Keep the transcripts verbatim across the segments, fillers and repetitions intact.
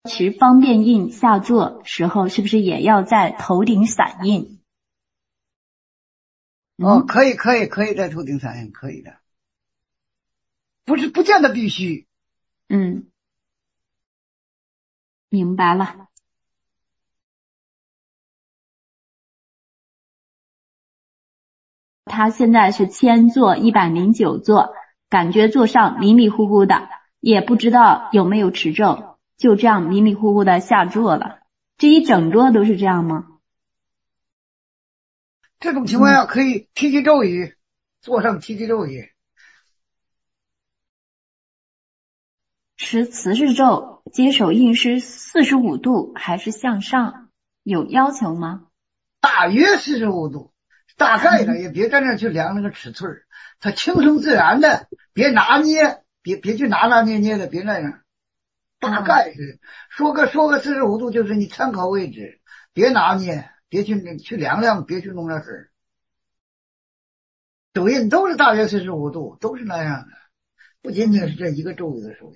持方便印下座时候，是不是也要在头顶散印？ 嗯、哦，可以，可以，可以在头顶散印，可以的，不是不见得必须。 嗯，明白了。他现在是千座一百零九座，感觉座上迷迷糊糊的，也不知道有没有持咒，就这样迷迷糊糊的下座了。这一整桌都是这样吗？ 这种情况下可以提起咒语，座上提起咒语。 持慈氏咒接手印是四十五度还是向上？有要求吗？ 大约四十五度，大概的，也别在那去量那个尺寸，它轻松自然的，别拿捏，别别去拿拿捏捏的，别那样。大概是说个说个四十五度，就是你参考位置，别拿捏，别去去量量，别去弄那事。手印都是大约四十五度，都是那样的，不仅仅是这一个咒语的手印。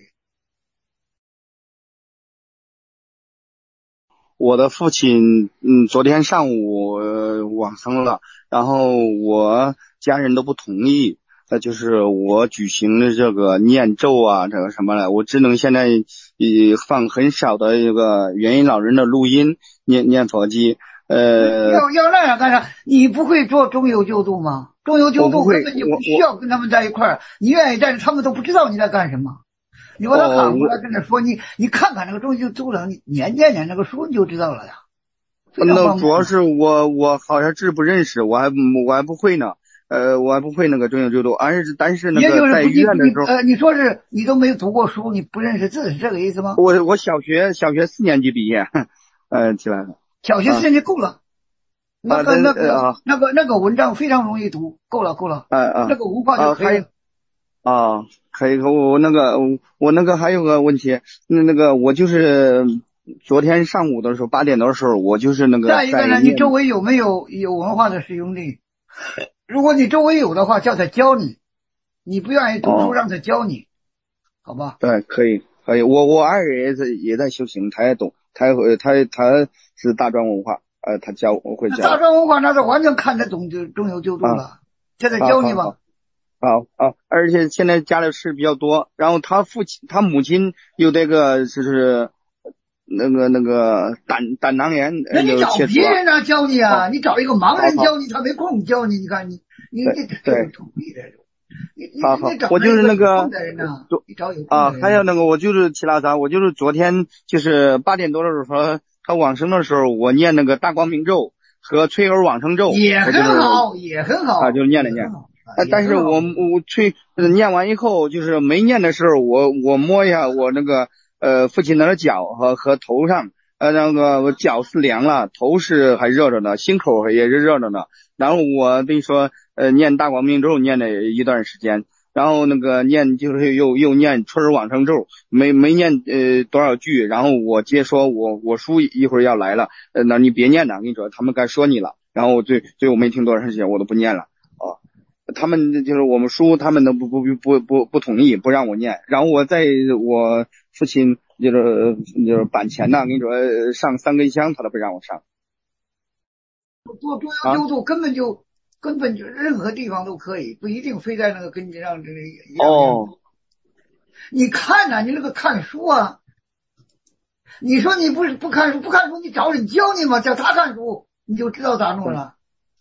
我的父亲，嗯，昨天上午、呃、往生了，然后我家人都不同意，呃，就是我举行的这个念咒啊，这个什么的，我只能现在呃放很少的这个元音老人的录音，念念佛机，呃， 要要那样干啥？你不会做中有救度吗？中有救度根本就不需要跟他们在一块儿，你愿意，但是他们都不知道你在干什么。你把他喊过来跟他说，你你看看那个中有救度，你念念念那个书你就知道了呀。 那主要是我我好像是不认识，我还我还不会呢，呃，我还不会那个中有救度，而是但是那个在医院的时候， 呃，你说是你都没有读过书，你不认识字是这个意思吗？ 我我小学小学四年级毕业，呃，起来了。 小学四年级够了。那个那个那个那个文章非常容易读，够了够了。 啊啊， 那个文化就可以了。 啊，可以。我那个我那个还有个问题，那那个我就是昨天上午的时候八点多的时候，我就是那个。 再一个呢，你周围有没有有文化的师兄弟？如果你周围有的话，叫他教你；你不愿意读书，让他教你，好吧？ 对，可以可以。我我二爷也在也在修行，他也懂，他他他是大专文化。呃，他教我会教。 大专文化那是完全看得懂就中有救度了，现在教你吧。 好好，而且现在家里事比较多，然后他父亲他母亲有这个就是那个那个胆胆囊炎。 那你找别人啊教你啊，你找一个盲人教你，他没空教你，你看你你这这土地的。 好好，我就是那个啊， 还有那个我就是其他啥，我就是昨天就是八点多的时候。他往生的时候，我念那个大光明咒和催儿往生咒， 也很好，也很好啊，就是念了念。但是我我催念完以后，就是没念的时候，我我摸一下我那个呃父亲的脚和和头上，呃那个我脚是凉了，头是还热着呢，心口也是热着呢。然后我等于说呃念大光明咒念了一段时间。然后那个念就是又又念春儿往生咒，没没念呃多少句，然后我接说我我叔一会儿要来了，呃那你别念了，我跟你说他们该说你了，然后我最最后没听多长时间我都不念了啊，他们就是我们叔他们都不不不不不同意不让我念，然后我在我父亲就是就是板前呢，跟你说上三根香他都不让我上。 做中央救度根本就。根本就任何地方都可以，不一定非在那个根基上这个一样。 哦， 你看呐、啊，你那个看书啊，你说你不是不看书，不看书你找人教你吗？叫他看书，你就知道咋弄了。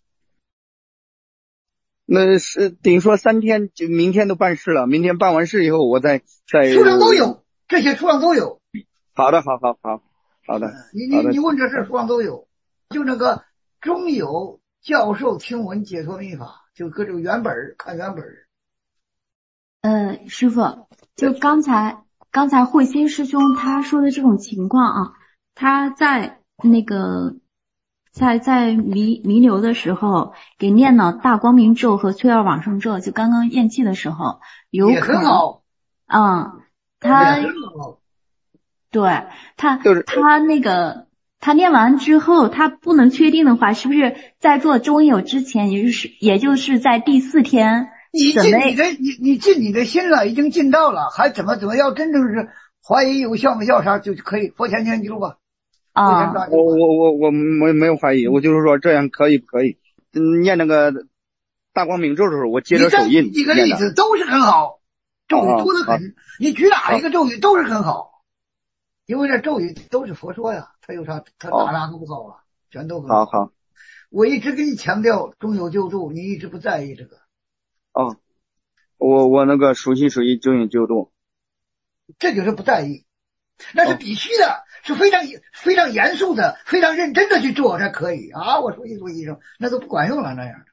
那是等于说三天就明天都办事了，明天办完事以后我再再。 书上都有，这些书上都有。 好的，好好好好的。 你你你问这事书上都有，就那个中有。教授听闻解脱秘法，就搁这个原本看原本。 呃，师傅，就刚才刚才慧心师兄他说的这种情况啊，他在那个在在弥弥留的时候给念了大光明咒和催儿往生咒，就刚刚咽气的时候，有可能，嗯，他对他就是他那个。他念完之后，他不能确定的话，是不是在做中有之前，也就是也就是在第四天， 你尽你的你你尽你的心了，已经尽到了，还怎么怎么要真正是怀疑有效没效啥就可以佛前念经吧。 啊， 我我我我没没有怀疑，我就是说这样可以不可以？嗯，念那个大光明咒的时候，我接着手印。 一个例子都是很好，咒语多得很， 啊、 你举哪一个咒语都是很好，因为这咒语都是佛说呀，它有啥它哪哪都不好啊，全都很好。 好好， 我一直跟你强调中有救助，你一直不在意这个。 哦，我我那个熟悉熟悉中有救助， 这就是不在意。那是必须的，哦、是非常非常严肃的，非常认真的去做才可以啊！我说一做医生那都不管用了那样的。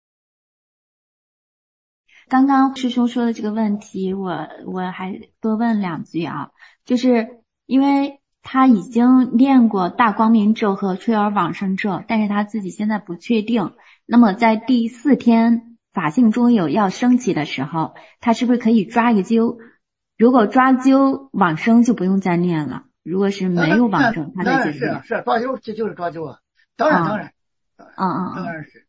刚刚师兄说的这个问题，我我还多问两句啊，就是因为他已经练过大光明咒和吹耳往生咒，但是他自己现在不确定。那么在第四天法性中有要升起的时候，他是不是可以抓一个阄？如果抓阄往生就不用再念了，如果是没有往生，他再继续。 是啊是啊，抓阄这就是抓阄啊，当然当然， 嗯嗯嗯， 当然是。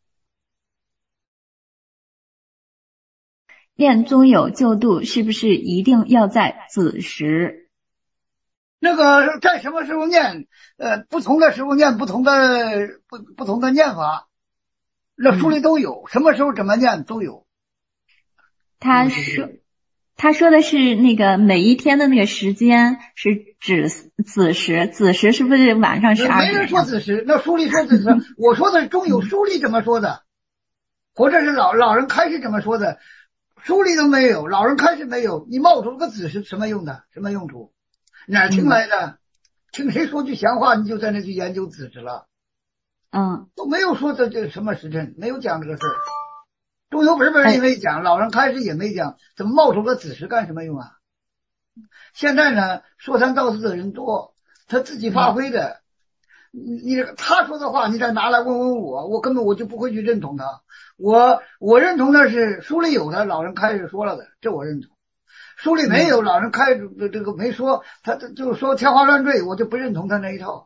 念宗有救度是不是一定要在子时？ 那个在什么时候念？呃，不同的时候念不同的不不同的念法，那书里都有，嗯、什么时候怎么念都有。 他说。他说的是那个每一天的那个时间是指子时，子时是不是晚上十二点？ 没人说子时，那书里说子时，我说的是中有书里怎么说的，或者是老老人开示怎么说的，书里都没有，老人开示没有，你冒出个子时什么用的？什么用处？哪儿听来的？嗯、听谁说句闲话，你就在那去研究子时了？ 嗯， 都没有说这这什么时辰，没有讲这个事儿。中有本本也没讲，老人开始也没讲，怎么冒出个子时干什么用啊？现在呢，说三道四的人多，他自己发挥的，你你他说的话，你再拿来问问我，我根本我就不会去认同他。我我认同的是书里有的，老人开始说了的，这我认同。书里没有，老人开始这个没说，他就说天花乱坠，我就不认同他那一套。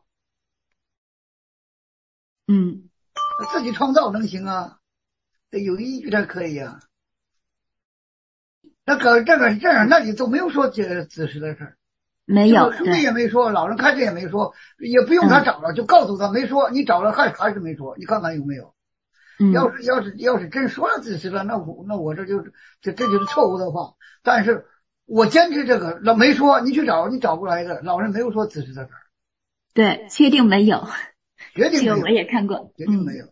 嗯， 自己创造能行啊？得有依据才可以啊。那个这个这样，那你都没有说这子时的事儿， 没有， 书里也没说，老人开始也没说，也不用他找了，嗯、就告诉他没说，你找了还还是没说，你看看有没有？ 嗯、 要是要是要是真说了子时了，那我那我这就这这就是错误的话。但是我坚持这个，老没说，你去找你找不来的，老人没有说子时的事儿。 对，确定没有， 决定没有， 这个我也看过， 决定没有。嗯，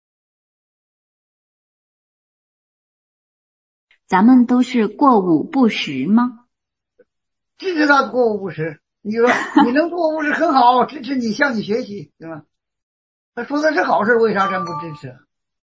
咱们都是过午不食吗？ 支持他过午不食，你说你能过午不食很好，支持你向你学习，对吧？他说的是好事，为啥咱不支持？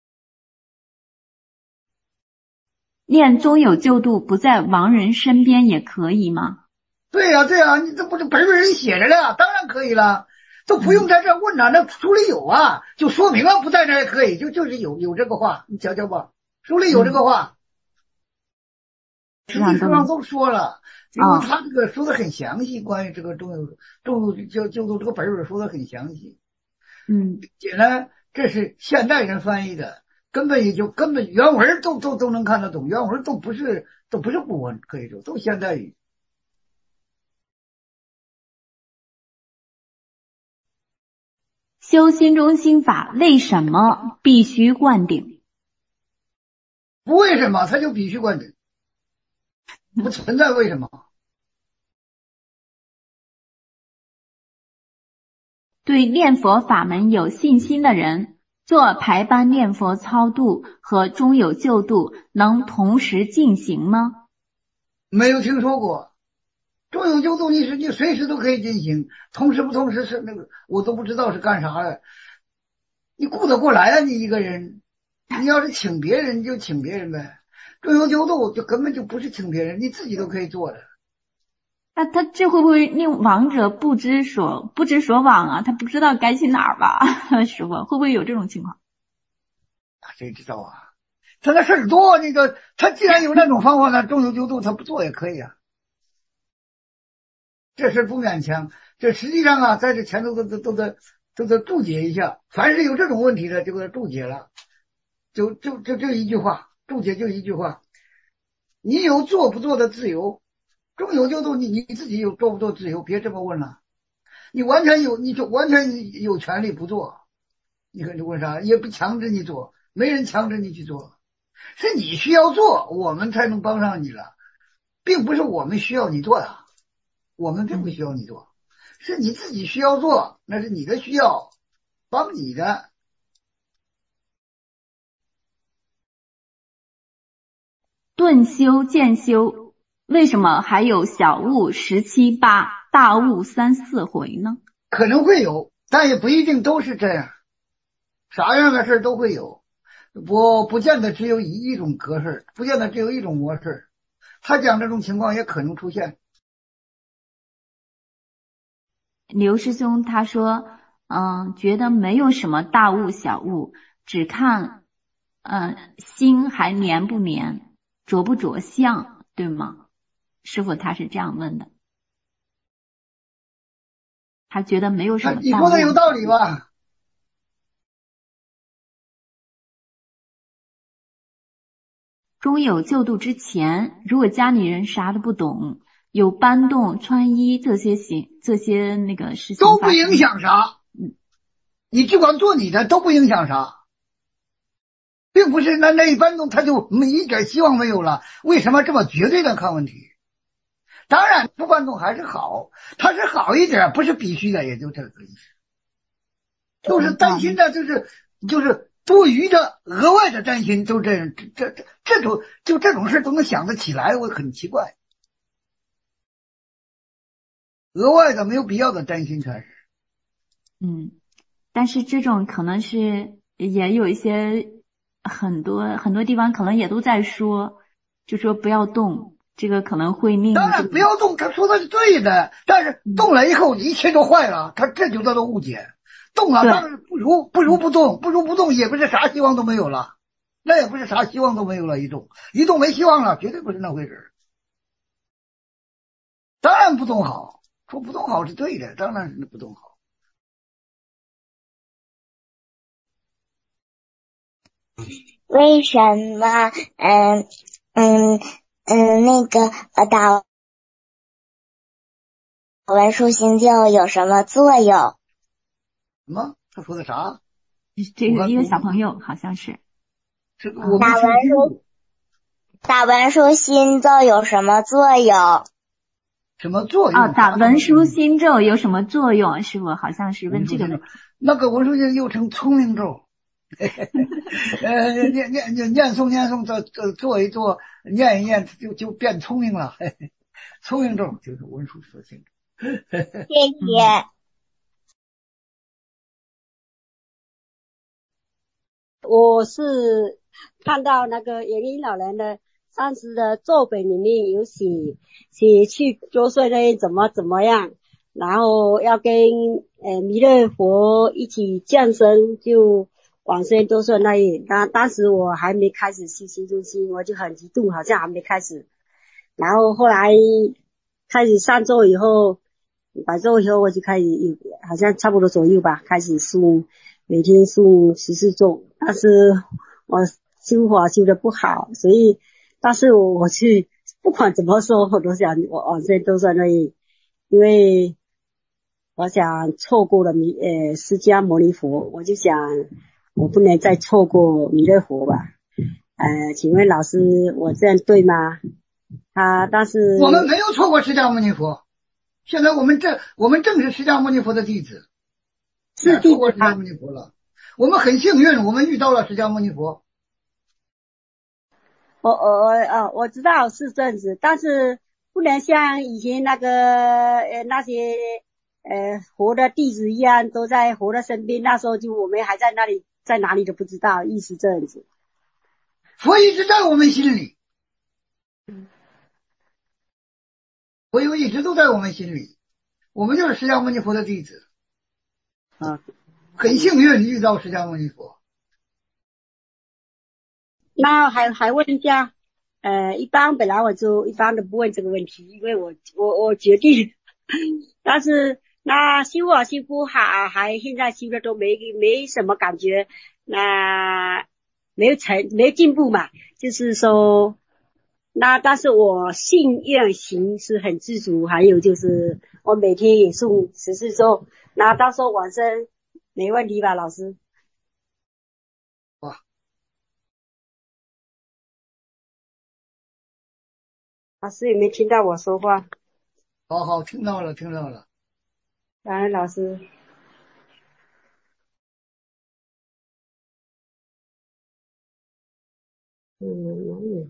念宗有救度不在亡人身边也可以吗？ 对呀、啊、对呀、啊，你这不是本本人写着的，当然可以了，都不用在这问了，那书里有啊，就说明了不在这也可以，就就是有有这个话，你瞧瞧吧，书里有这个话。嗯，实际上都说了，因为他这个说的很详细，关于这个中有中有就就就这个本本说的很详细。 嗯， 且呢，这是现代人翻译的，根本也就根本原文都都都能看得懂，原文都不是都不是古文，可以说都现代语。 修心中心法为什么必须灌顶？ 不为什么，他就必须灌顶。不存在为什么。 对念佛法门有信心的人，做排班念佛超度和中有救度能同时进行吗？ 没有听说过。中有救度你是你随时都可以进行，同时不同时是那个我都不知道是干啥的。你顾得过来啊，你一个人，你要是请别人就请别人呗。中有救度就根本就不是请别人，你自己都可以做的。 那他这会不会令亡者不知所不知所往啊？他不知道该去哪儿吧？师傅，会不会有这种情况？ 谁知道啊？他那事儿多，那个他既然有那种方法呢，中有救度他不做也可以啊。这事不勉强，这实际上啊，在这前头都都都得都得注解一下。凡是有这种问题的，就给他注解了。就就就就一句话，注解就一句话：你有做不做的自由。 中有就度，你你自己有做不做自由？别这么问了，你完全有，你就完全有权利不做。你看你问啥？也不强制你做，没人强制你去做，是你需要做，我们才能帮上你了，并不是我们需要你做呀，我们并不需要你做，是你自己需要做，那是你的需要，帮你的。 顿修渐修，为什么还有小悟十七八，大悟三四回呢？ 可能会有，但也不一定都是这样，啥样的事都会有，不不见得只有一一种格式，不见得只有一种模式，他讲这种情况也可能出现。 刘师兄他说，嗯，觉得没有什么大悟小悟，只看，嗯，心还黏不黏，着不着相，对吗？师父他是这样问的，他觉得没有什么大悟。 你说的有道理吧？ 中有救度之前，如果家里人啥都不懂，有搬动、穿衣这些行这些那个事情都不影响啥， 嗯， 你只管做你的，都不影响啥，并不是那那一搬动他就没一点希望没有了。为什么这么绝对的看问题？当然不搬动还是好，它是好一点，不是必须的，也就这个意思。都是担心的，就是就是多余的额外的担心，就这这这这种就这种事都能想得起来，我很奇怪。额外的没有必要的担心才是。 嗯，但是这种可能是也有一些很多很多地方可能也都在说，就说不要动，这个可能会令当然不要动，他说的是对的，但是动了以后一切都坏了，他这就叫做误解。动了当然不如不如不动，不如不动也不是啥希望都没有了，那也不是啥希望都没有了，一动一动没希望了，绝对不是那回事。当然不动好，说不动好是对的，当然是不动好。 为什么嗯嗯嗯那个呃打文书行救有什么作用？ 什么？他说的啥？ 这个一个小朋友好像是这个我打文书打文书心咒有什么作用？ 什么作用？ 哦，打文书心咒有什么作用？师父好像是问这个问题。 那个文书心又称聪明咒。呃，念念念念诵念诵，做做做一做，念一念就就变聪明了。嘿嘿，聪明咒就是文书说心咒。 谢谢。 我是看到那个元婴老人的上次的咒本里面有写写去周岁那怎么怎么样，然后要跟呃弥勒佛一起降生，就往生周岁那一当当时我还没开始修心中心，我就很激动，好像还没开始。然后后来开始上咒以后，摆咒以后我就开始好像差不多左右吧，开始诵每天诵十四咒，但是我修法修的不好，所以但是我我去不管怎么说我都想我往生都在那里，因为我想错过了弥呃释迦牟尼佛，我就想我不能再错过弥勒佛吧。呃请问老师我这样对吗？他但是我们没有错过释迦牟尼佛，现在我们正我们正是释迦牟尼佛的弟子， 是错过释迦牟尼佛了。我们很幸运，我们遇到了释迦牟尼佛。 我我呃我知道是这样子，但是不能像以前那个呃那些呃佛的弟子一样都在佛的身边，那时候就我们还在那里在哪里都不知道，意思这样子。 佛一直在我们心里，佛有一直都在我们心里，我们就是释迦牟尼佛的弟子啊，很幸运遇到释迦牟尼佛。 那还还问一下，呃，一般本来我就一般都不问这个问题，因为我我我决定，但是那修啊修不好，还现在修的都没没什么感觉，那没有成没有进步嘛，就是说那但是我信愿行是很知足，还有就是我每天也诵十四咒，那到时候往生没问题吧，老师？ 哇， 老师有没有听到我说话？ 好好，听到了，听到了。 感恩老师。嗯，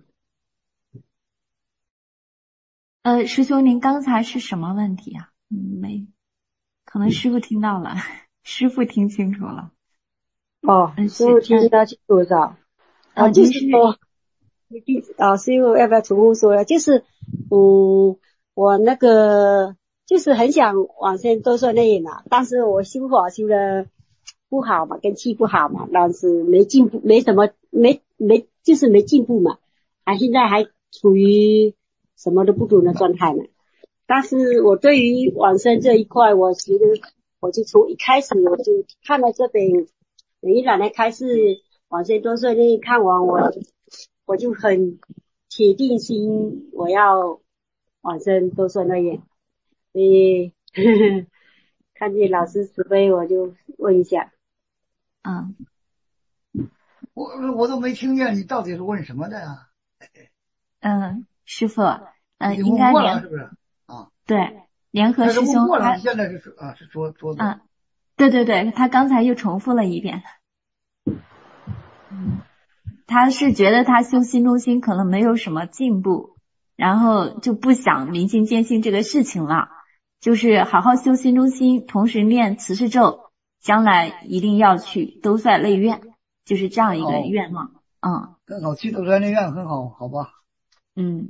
呃，师兄，您刚才是什么问题啊？嗯，没，可能师傅听到了，师傅听清楚了。 哦， 嗯， 师傅听得清楚的。 啊， 哦，就您是是说，啊，师傅要不要重复说呀？就是，嗯，我那个就是很想往生都说那嘛，但是我修法修的不好嘛，根气不好嘛，但是没进步，没什么，没没就是没进步嘛，啊，现在还处于什么都不懂的状态呢。但是我对于往生这一块，我觉得我就从一开始我就看了这本美一奶奶开示往生多顺利，看完我我就很铁定心我要往生多顺利，所以呵呵看见老师慈悲我就问一下。 嗯， 我我都没听见你到底是问什么的呀？ 嗯，师傅，嗯， 你应该问过了是联不是？啊， 对联合那是师问过了， 兄他你现在是说啊是说说的。 嗯，对对对，他刚才又重复了一遍。嗯，他是觉得他修心中心可能没有什么进步，然后就不想明心见性这个事情了，就是好好修心中心，同时念慈氏咒，将来一定要去兜率内院，就是这样一个愿望。嗯， 很好，去兜率内院很好，好吧？ 嗯，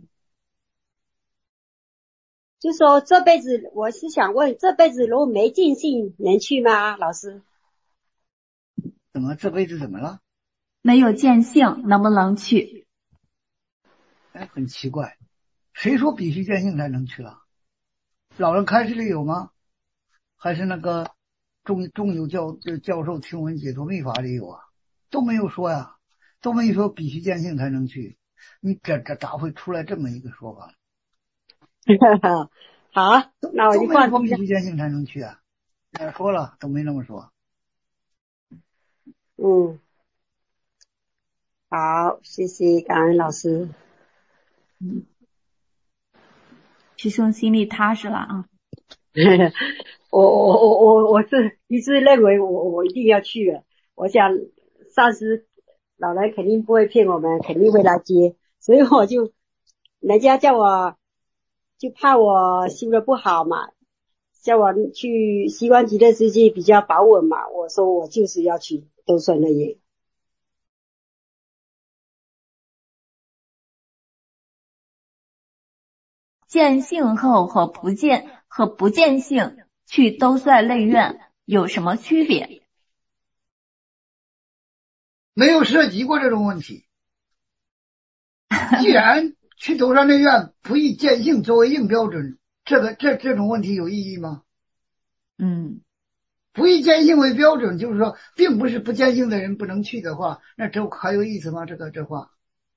就说这辈子我是想问，这辈子如果没尽兴能去吗？老师？ 怎么这辈子怎么了？ 没有见性能不能去？ 哎，很奇怪，谁说必须见性才能去了？老人开示里有吗？还是那个中中有教教授听闻解脱密法里有啊？都没有说呀，都没说必须见性才能去。你这这咋会出来这么一个说法？ 好，那我就放都没说必须见性才能去啊，哪说了都没那么说。 嗯，好，谢谢感恩老师。 嗯，师兄心里踏实了啊。 我我我我我是一直认为我我一定要去的。我想上师老人肯定不会骗我们，肯定会来接，所以我就人家叫我就怕我修的不好嘛，叫我去西方极乐世界比较保稳嘛，我说我就是要去兜率内院。 见性后和不见和不见性去兜率内院有什么区别？ 没有涉及过这种问题。既然去兜率内院不以见性作为硬标准，这个这这种问题有意义吗？ 嗯， 不以见性为标准，就是说并不是不见性的人不能去的话，那这还有意思吗？这个这话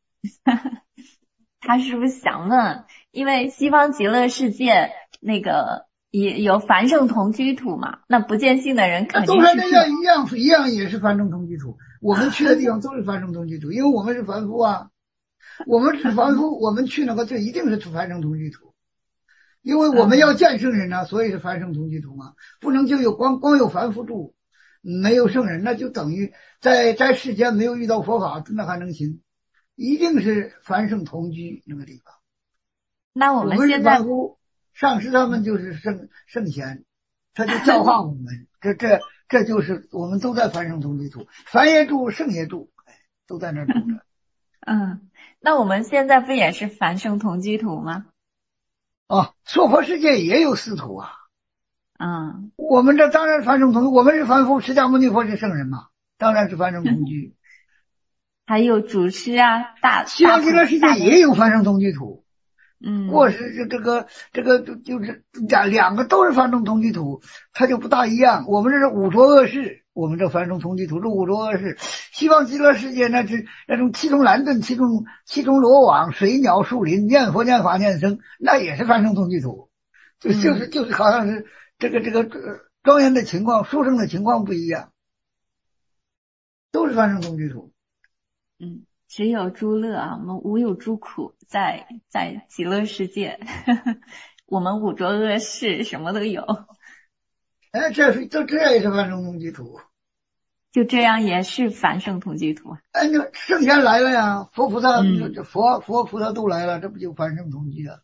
他是不是想问，因为西方极乐世界那个也有凡圣同居土嘛，那不见性的人肯定是兜率内院一样一样也是凡圣同居土，我们去的地方都是凡圣同居土，因为我们是凡夫啊，我们是凡夫，我们去那个就一定是凡圣同居土，因为我们要见圣人啊，所以是凡圣同居土嘛，不能就有光光有凡夫住，没有圣人，那就等于在在世间没有遇到佛法，那还能行？一定是凡圣同居那个地方。 那我我们是们现在凡夫，上师他们就是圣圣贤，他就教化我们，这这这就是我们都在凡圣同居土，凡也住，圣也住，都在那住着。 嗯，那我们现在不也是凡圣同居土吗？ 啊，娑婆世界也有四土啊。 嗯， 我们这当然凡圣同居，我们是凡夫，释迦牟尼佛是圣人嘛，当然是凡圣同居。 还有祖师啊，大西方极乐世界也有凡圣同居土， 嗯， 过失就这个这个就是两两个都是梵众同居土，它就不大一样。我们这是五浊恶世，我们这梵众同居土是五浊恶世。西方极乐世界那是那种七重蓝盾、七重七重罗网、水鸟树林、念佛念法念僧，那也是梵众同居土，就就是就是好像是这个这个庄严的情况、殊胜的情况不一样，都是梵众同居土。 嗯。只有诸乐啊，我们无有诸苦，在在极乐世界，我们五浊恶世什么都有。 哎，这是这这也是梵众同居土， 就这样也是凡圣同居土。 哎，那圣贤来了呀，佛菩萨、 嗯、 佛佛菩萨都来了，这不就凡圣同居啊？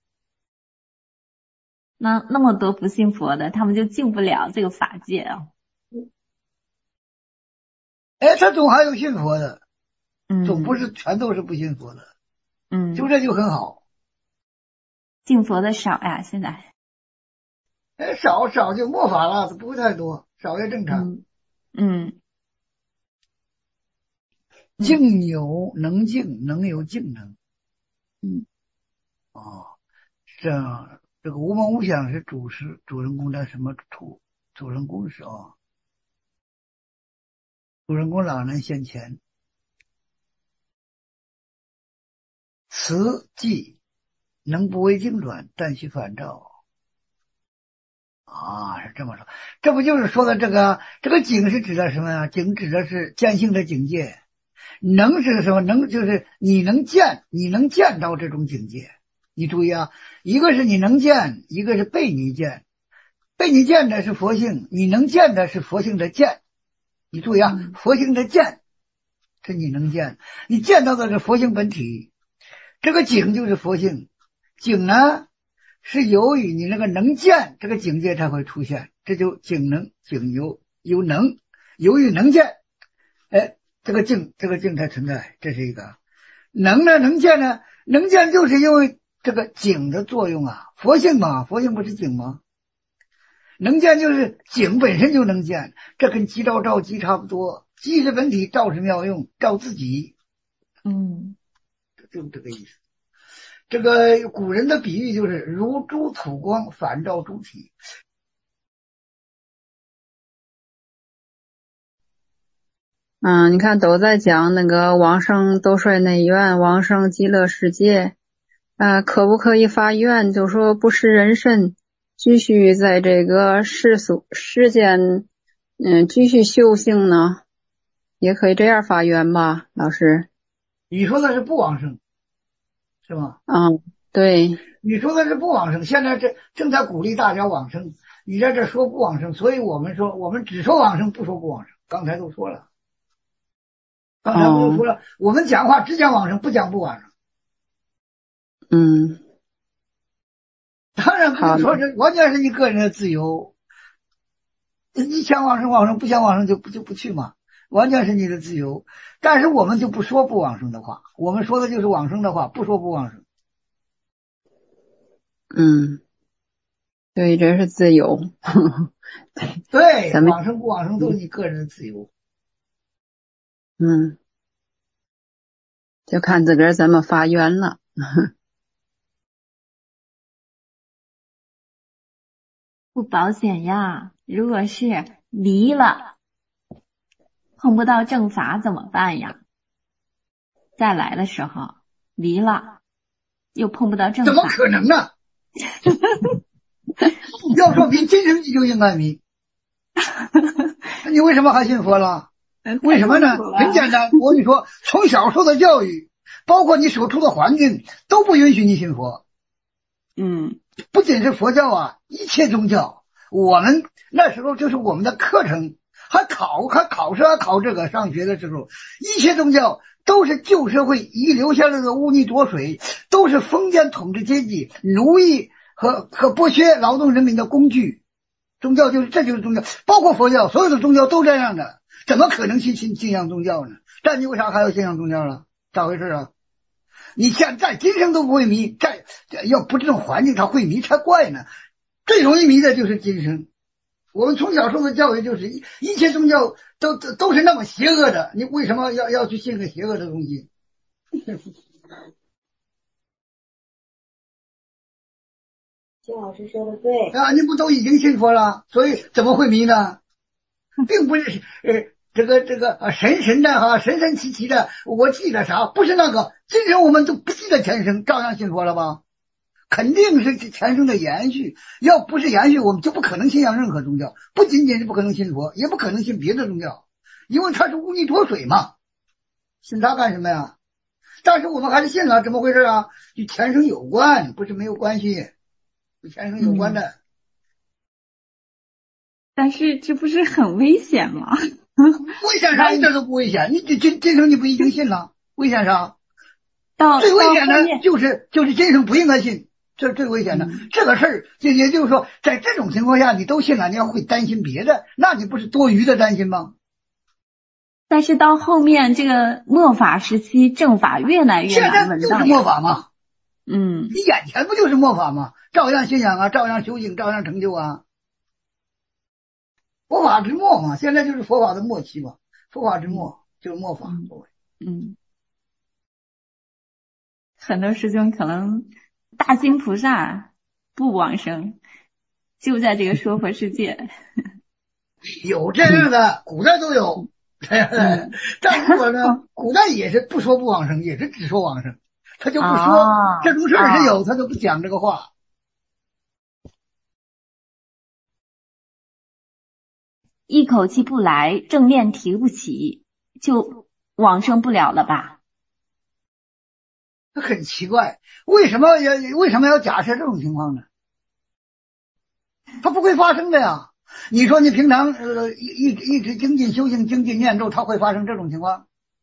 那那么多不信佛的，他们就进不了这个法界啊。 哎，他总还有信佛的。 嗯， 总不是全都是不信佛的， 嗯， 就这就很好。 信佛的少呀，现在。 哎，少少就末法了，不会太多，少也正常。 嗯。 静有能静，能有静能。 嗯。 哦，这样这个无梦无想是主是主人公的什么主主人公是啊、哦？主人公老人现前。此即能不为境转，但须反照啊，是这么说。这不就是说的这个这个境是指的什么呀？境指的是见性的境界，能是什么？能就是你能见，你能见到这种境界。你注意啊，一个是你能见，一个是被你见。被你见的是佛性，你能见的是佛性的见。你注意啊， 嗯、 佛性的见是你能见，你见到的是佛性本体。这个境就是佛性，境呢是由于你那个能见这个境界才会出现，这就境能境由由能，由于能见，哎，这个境这个境才存在，这是一个能呢能见呢，能见就是因为这个境的作用啊，佛性嘛，佛性不是境吗？能见就是境本身就能见，这跟即照照即差不多，即是本体，照是妙用，照自己， 嗯。 就这个意思。这个古人的比喻就是如珠土光反照诸体。 嗯，你看都在讲那个往生兜率内院，往生极乐世界，呃，可不可以发愿，就说不是人身，继续在这个世俗世间，嗯，继续修行呢？也可以这样发愿吧，老师？ 你说的是不往生，是吗？ 嗯，对。 你说的是不往生，现在这正在鼓励大家往生，你在这说不往生，所以我们说我们只说往生，不说不往生。刚才都说了，刚才都说了，哦、我们讲话只讲往生，不讲不往生。 嗯， 当然不是说是完全是你个人的自由，你想往生往生，不想往生就不就不去嘛。完全是你的自由，但是我们就不说不往生的话，我们说的就是往生的话，不说不往生。 嗯，对，这是自由。 对，往生不往生都是你个人的自由。 嗯，就看自个儿怎么发愿了。 不保险呀，如果是离了碰不到正法怎么办呀？再来的时候离了又碰不到正法， 怎么可能呢？要说迷，今生你就应该迷。你为什么还信佛了？为什么呢？很简单，我跟你说，从小受的教育，包括你所处的环境，都不允许你信佛。 嗯， 不仅是佛教啊，一切宗教，我们那时候就是我们的课程。还考还考试还考这个，上学的时候，一切宗教都是旧社会遗留下来的污泥浊水，都是封建统治阶级奴役和和剥削劳动人民的工具。宗教就是这就是宗教，包括佛教，所有的宗教都这样的，怎么可能去信信仰宗教呢？但你为啥还要信仰宗教了？咋回事啊？你现在今生都不会迷，在要不这种环境他会迷才怪呢。最容易迷的就是今生。我们从小受的教育就是一一切宗教都都都是那么邪恶的，你为什么要要去信个邪恶的东西？ 金老师说的对啊，你不都已经信佛了，所以怎么会迷呢？并不是呃这个这个呃神神的哈，神神奇奇的，我记得啥？不是那个，今生我们都不记得前生，照样信佛了吧？肯定是前生的延续，要不是延续，我们就不可能信仰任何宗教，不仅仅是不可能信佛，也不可能信别的宗教，因为它是污泥脱水嘛，信它干什么呀？但是我们还是信了，怎么回事啊？与前生有关，不是没有关系，与前生有关的。 嗯、但是这不是很危险吗？ 危险啥？一点都不危险。你这这这生你不已经信了？危险啥？ 到最危险的就是就是今生不应该信，这是最危险的。嗯、这个事儿，也也就是说，在这种情况下，你都信了，你要会担心别的，那你不是多余的担心吗？ 但是到后面这个末法时期，正法越来越难闻到。 现在就是末法嘛。 嗯， 你眼前不就是末法吗？照样信仰啊，照样修行，照样成就啊。佛法之末嘛，现在就是佛法的末期嘛，佛法之末就是末法。 嗯，很多师兄可能大金菩萨不往生，就在这个说佛世界。 有这样的，古代都有。嗯、但是我呢，古代也是不说不往生，也是只说往生，他就不说、啊、这种事儿是有、啊，他就不讲这个话。 一口气不来，正面提不起，就往生不了了吧？ 很奇怪，为什么要为什么要假设这种情况呢？它不会发生的呀。你说你平常呃一一一直精进修行、精进念咒，它会发生这种情况？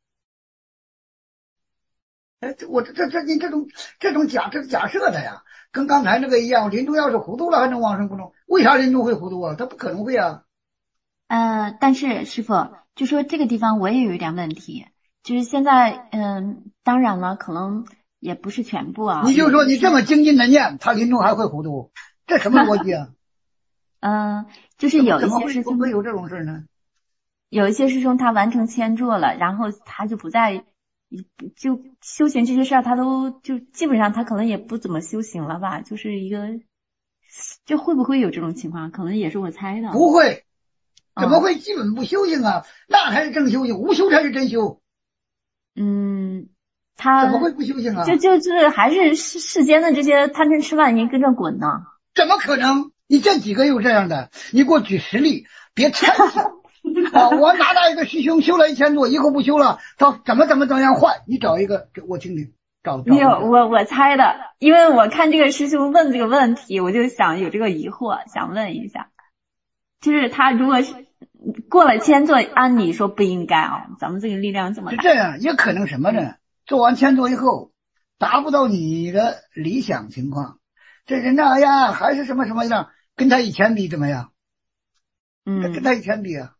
哎，我这这这你这种这种假这是假设的呀，跟刚才那个一样。临终要是糊涂了，还能往生不能？为啥临终会糊涂啊？他不可能会啊。 呃，但是师傅就说这个地方我也有一点问题，就是现在嗯、呃，当然了，可能也不是全部啊。 你就说你这么精进的念，他临终还会糊涂，这什么逻辑啊？ 嗯、呃，就是有一些师兄会有这种事呢。 有一些师兄他完成千座了，然后他就不再就修行这些事儿，他都就基本上他可能也不怎么修行了吧，就是一个，就会不会有这种情况？可能也是我猜的。 不会，怎么会基本不修行啊？嗯、那才是正修行，无修才是真修。 嗯，他怎么会不修行啊？ 就就就是还是世世间的这些贪嗔痴慢疑跟着滚呢？ 怎么可能？你这几个有这样的？你给我举实例，别猜忌啊！我拿到一个师兄修了一千多，以后不修了，他怎么怎么怎么样坏？你找一个我听听，找找。 没有，我我猜的，因为我看这个师兄问这个问题，我就想有这个疑惑，想问一下，就是他如果是过了千座，按理说不应该啊，咱们这个力量这么大。 是这样，也可能什么呢？做完千座以后，达不到你的理想情况。这人呢，哎呀，还是什么什么样，跟他以前比怎么样？ 嗯， 跟他以前比啊。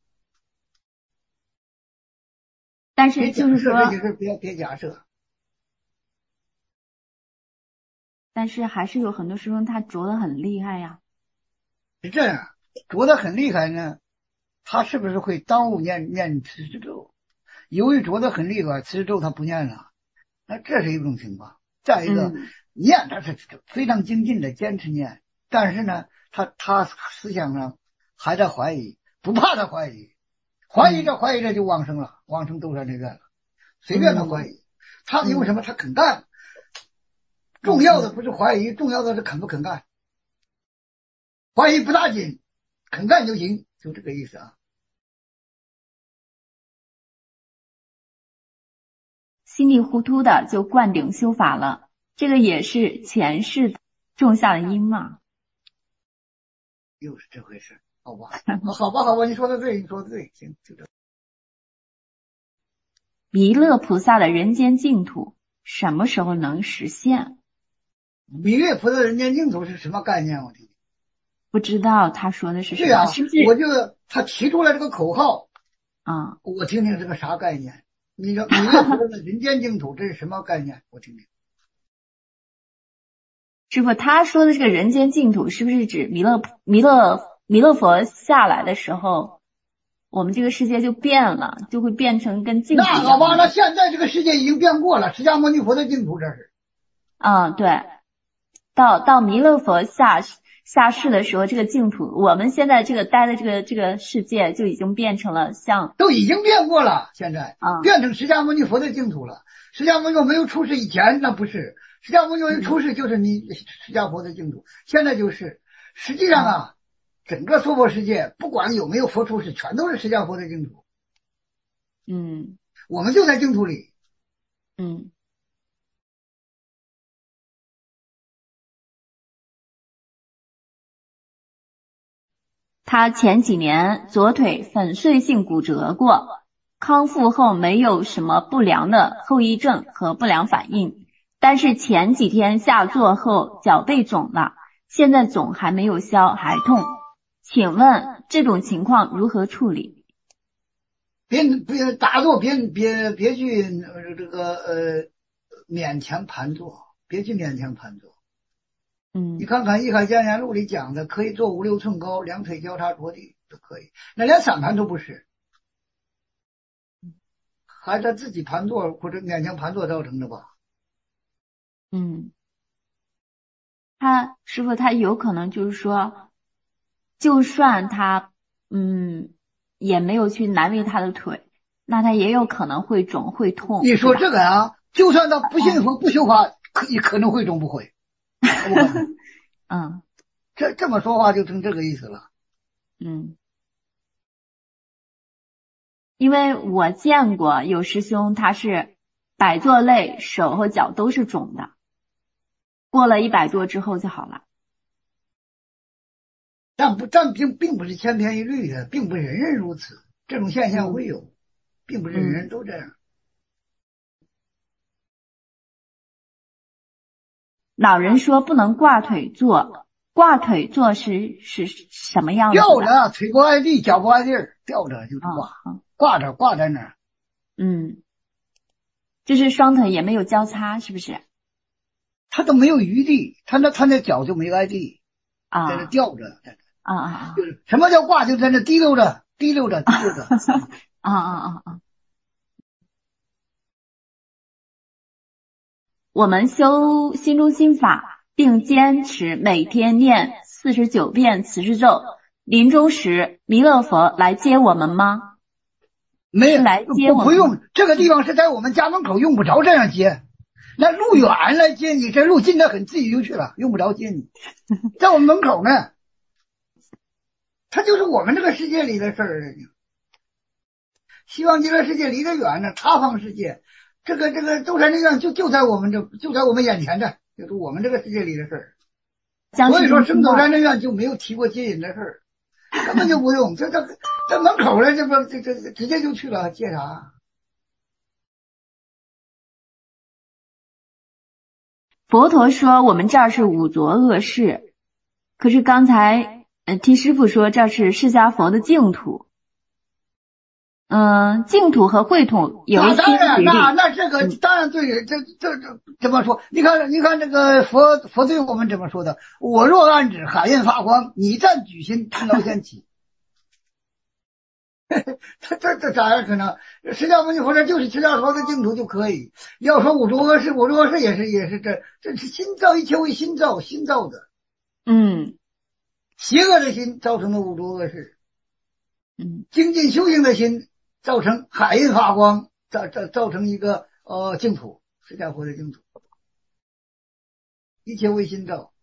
但是就是说， 这就是别别假设。 但是还是有很多师兄他着得很厉害呀。 是这样，着得很厉害呢，他是不是会耽误念念持之咒？由于着得很厉害，持之咒他不念了，那这是一种情况。再一个。嗯，念他是非常精进的坚持念，但是呢，他他思想上还在怀疑，不怕他怀疑，怀疑着怀疑着就往生了，往生斗山这个了，随便他怀疑，他因为什么？他肯干，重要的不是怀疑，重要的是肯不肯干，怀疑不打紧，肯干就行，就这个意思啊。 稀里糊涂的就灌顶修法了。这个也是前世种下的因嘛， 又是这回事，好吧，好吧，好吧，你说的对，你说的对，行，就这。 弥勒菩萨的人间净土什么时候能实现？ 弥勒菩萨人间净土是什么概念？我听听， 不知道他说的是什么？ 是啊， 是不是我就他提出来这个口号啊、 嗯，我听听是个啥概念？你说弥勒菩萨的人间净土这是什么概念？我听听。 师傅，他说的这个人间净土是不是指弥勒弥勒弥勒佛下来的时候，我们这个世界就变了，就会变成跟净土一样？ 那好吧，那现在这个世界已经变过了，释迦牟尼佛的净土这是。 嗯，对。 到到弥勒佛下下世的时候，这个净土，我们现在这个待的这个这个世界就已经变成了像都已经变过了，现在啊， 变成释迦牟尼佛的净土了。释迦牟尼佛没有出世以前，那不是释迦牟尼佛出世就是你释迦佛的净土，现在就是。实际上啊，整个娑婆世界不管有没有佛出世，全都是释迦佛的净土。 嗯， 我们就在净土里。 嗯。他前几年左腿粉碎性骨折过，康复后没有什么不良的后遗症和不良反应，但是前几天下坐后脚背肿了，现在肿还没有消，还痛。请问这种情况如何处理？ 别别打坐，别别别去呃这个呃勉强盘坐，别去勉强盘坐。 嗯， 你看看《一海江言录》里讲的，可以做五六寸高，两腿交叉着地都可以，那连散盘都不是，还是自己盘坐或者勉强盘坐造成的吧？ 嗯，他师傅他有可能就是说，就算他嗯也没有去难为他的腿，那他也有可能会肿会痛。 你说这个啊，就算他不信佛不修法，可可能会肿不会？ 嗯， 这这么说话就成这个意思了。 嗯，因为我见过有师兄他是百坐累，手和脚都是肿的，过了一百多之后就好了。 但不但并并不是千篇一律的，并不是人人如此，这种现象会有，并不是人人都这样。 老人说不能挂腿坐，挂腿坐是是什么样子的？ 吊着，腿不挨地，脚不挨地儿，吊着就是挂， 哦、 挂着挂在那儿。 嗯，就是双腿也没有交叉，是不是？ 他都没有余地，他那他那脚就没挨地， 啊， 在那吊着。 啊啊啊！ 就是什么叫挂？就在那提溜着，提溜着，提溜着。 啊啊啊啊！我们修心中心法，并坚持每天念四十九遍慈氏咒，临终时弥勒佛来接我们吗？ 没有， 来接我们不用。这个地方是在我们家门口，用不着这样接。那路远来接你，这路近的很，自己就去了，用不着接你。在我们门口呢，它就是我们这个世界里的事儿。希望极乐世界离得远呢，他方世界。这个这个舟山寺院就就在我们这就在我们眼前的，就是我们这个世界里的事儿。所以说生走山寺院就没有提过接引的事儿，根本就不用，这这这门口了，这不这这直接就去了，接啥？ 佛陀说我们这儿是五浊恶世，可是刚才呃听师傅说这是释迦佛的净土。嗯，净土和秽土有一些当然，那那这个当然对，这这这怎么说？你看，你看这个佛佛对我们怎么说的？我若暗指，海印发光；你暂举心，尘劳先起。这这这咋样可能？释迦牟尼佛这就是释迦佛的净土就可以。要说五浊恶世，五浊恶世也是也是这这是心造，一切为心造，心造的。 嗯， 邪恶的心造成的五浊恶世。 嗯， 精进修行的心。造成海印发光，造造造成一个呃净土，释迦佛的净土，一切为心造。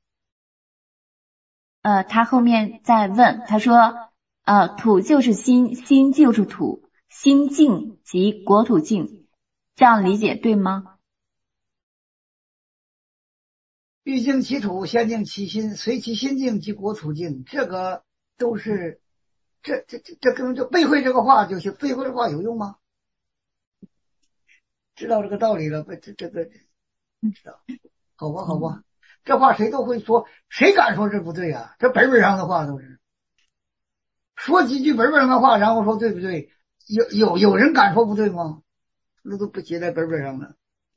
呃，他后面再问，他说，呃，土就是心，心就是土，心净即国土净，这样理解对吗？ 欲净其土，先净其心，随其心净即国土净，这个都是。这这这这跟这背会这个话就行，背会这话有用吗？知道这个道理了，不这这个知道，好吧好吧，这话谁都会说，谁敢说这不对啊？这本本上的话都是说几句本本上的话，然后说对不对？有有有人敢说不对吗？那都不写在本本上了。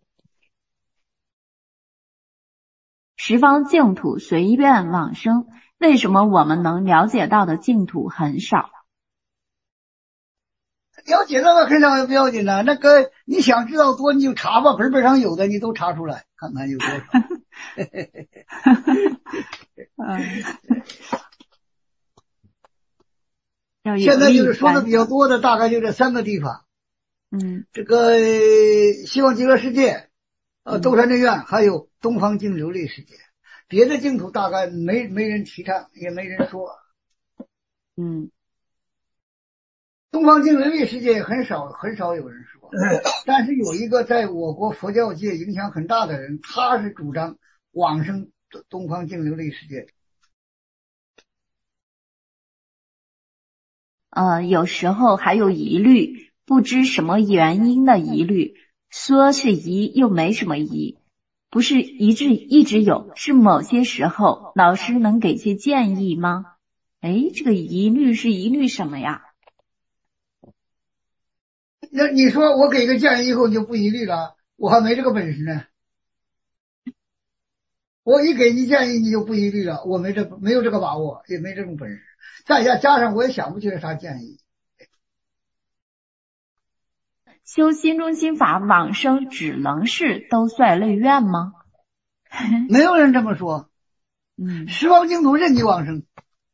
十方净土随愿往生。为什么我们能了解到的净土很少？ 了解到的很少也不要紧了，那个你想知道多，你就查吧，本本上有的你都查出来，看看有多少。 嗯， 现在就是说的比较多的，大概就这三个地方。 嗯， 这个希望极乐世界，呃，兜山内院，还有东方净琉璃世界。别的净土大概没没人提倡，也没人说。 嗯， 东方净琉璃世界很少很少有人说，但是有一个在我国佛教界影响很大的人，他是主张往生东方净琉璃世界。 呃，有时候还有疑虑，不知什么原因的疑虑，说是疑又没什么疑，不是一直一直有，是某些时候，老师能给些建议吗？哎，这个疑虑是疑虑什么呀？ 那你说我给个建议以后就不疑虑了，我还没这个本事呢。我一给你建议你就不疑虑了，我没这没有这个把握，也没这种本事。再加加上我也想不起来啥建议。 修心中心法往生只能是兜率内院吗？ 没有人这么说。 嗯， 十方净土任你往生。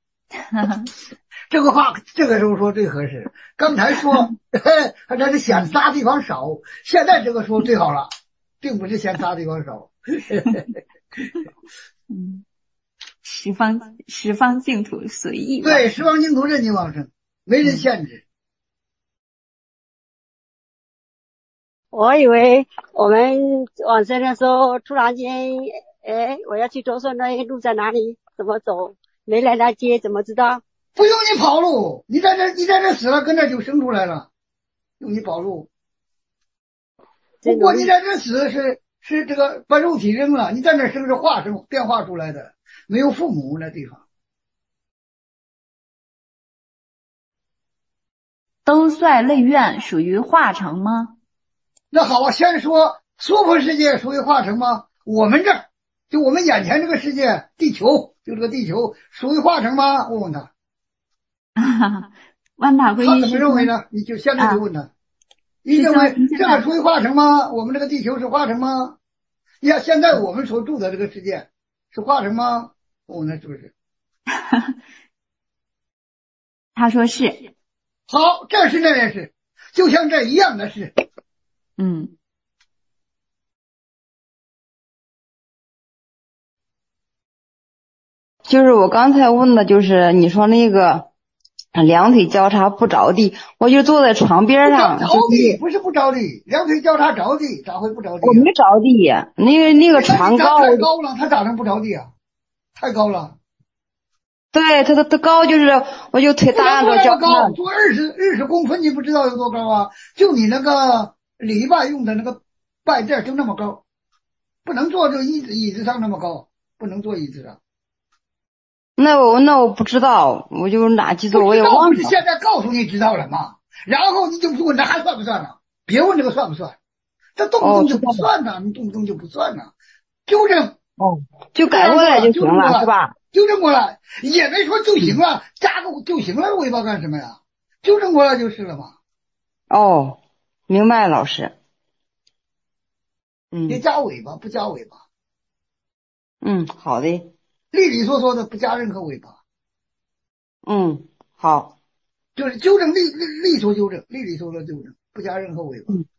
这个话这个时候说最合适。刚才说还这是嫌仨地方少，现在这个说最好了，并不是嫌仨地方少。 嗯，十方十方净土随意。 对，十方净土任你往生，没人限制。 我以为我们往生的时候，突然间，哎，我要去周顺那个路在哪里？怎么走？没人来接，怎么知道？ 不用你跑路，你在这，你在这死了，跟这就生出来了，用你跑路。不过你在这死是是这个把肉体扔了，你在那生是化生变化出来的，没有父母那地方。 兜率内院属于化成吗？ 那好啊，先说娑婆世界属于化成吗？我们这儿就我们眼前这个世界，地球就这个地球属于化成吗？我问他。 万法归一， 他怎么认为呢？你就现在就问他，啊、你认为这个属于化成吗？我们这个地球是化成吗？你看现在我们所住的这个世界是化成吗？我问他是不是？ 他说是。 好，这是那件事，就像这一样的事。 嗯。 就是我刚才问的，就是你说那个两腿交叉不着地，我就坐在床边上。 着地不是不着地，两腿交叉着地，咋会不着地、啊？ 我没着地，那个那个床高。 太高了，它咋能不着地啊？太高了。 对，它它它高，就是我就腿搭着交叉。 坐二十二十公分，你不知道有多高啊？就你那个礼拜用的那个拜垫就那么高，不能坐这椅子椅子上那么高，不能坐椅子上。 那我那我不知道，我就哪记错我也忘了。 不是现在告诉你知道了吗？然后你就问他还算不算了？别问这个算不算，这动不动就不算呐、哦，你动不动就不算呐、啊，纠正哦，就改过来就行了，是吧？ 纠正过来也没说就行了，加个就行了，尾巴干什么呀？纠正过来就是了嘛。 哦，明白，老师。嗯， 别加尾巴，不加尾巴。 嗯，好的。 利利索索的，不加任何尾巴。 嗯，好， 就是纠正利利利索纠正，利利索索纠正，不加任何尾巴。 嗯，